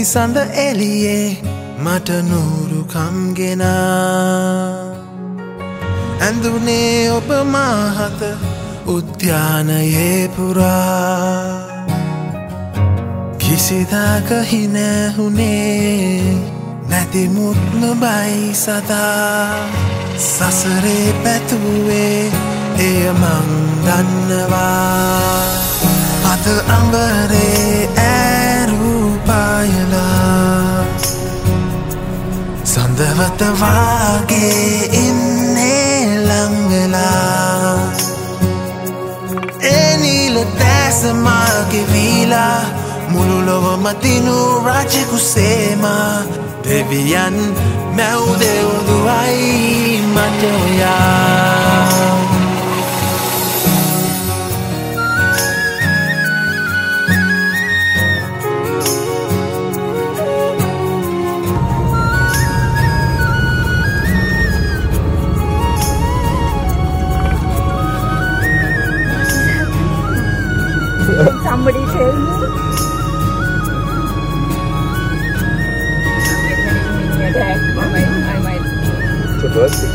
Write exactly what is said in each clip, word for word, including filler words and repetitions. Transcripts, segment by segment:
සඳ එළියේ මට නూరుකම් ගෙනා ඇඳුනේ ඔබ මාහත උද්‍යානයේ පුරා කිසිදාක හිනැහුනේ නැති මුත්ම බයි සදා සසරේ පැතුවේ එය මං දන්නවා අද අඹරේ ඇරූ පායලා සඳවත වාගේ ඉන්නේ ලංවෙලා ඒ නිල දැස මාගේ වීලා මුළු ලොවම දිනු රජකුසේමා දෙවියන් මැව් දෙව්දුවයි මට ඔයා Somebody tell me. I might, I might. It's a birthday.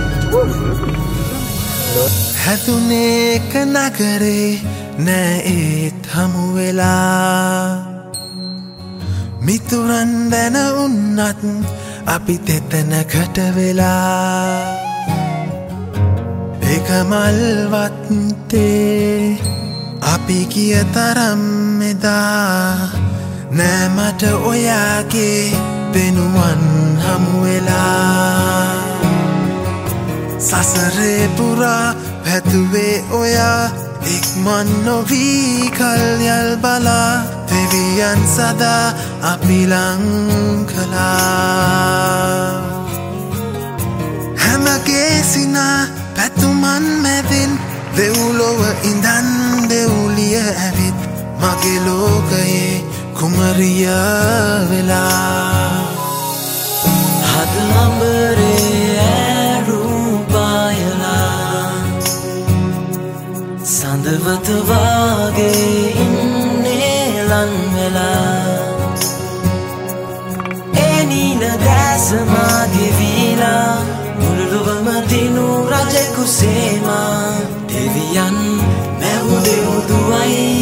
හැතුනේ එක නගරේ නෑ ඒත් හමු වෙලා මිතුරන් දැන උන්නත් අපි දෙතනකට වෙලා එක මල්වත්තේ අපි කිය තරම් එදා නෑ මට ඔයාගේ දෙනුවන් හමු වෙලා සසරේ පුරා පැතුවේ ඔයා ඉක්මන් නොවී කල්යල් බලා දෙවියන් සදා අපි ලං කළා හැමගේ සිනා පැතුමන් මැදින් දෙව්ලොව ඉඳන් දෙව්ලිය ඇවිත් මගේ ලෝකයේ කුමරිය වෙලා හද අඹරේ ඇරූ පායලා සඳවත වාගේ ඉන්නේ ලං වෙලා ඒ නිල දැස මාගේ වීලා මුළු ලොවම දිනු රජකුසේමා දෙවියන් මැව් දෙව්දුවයි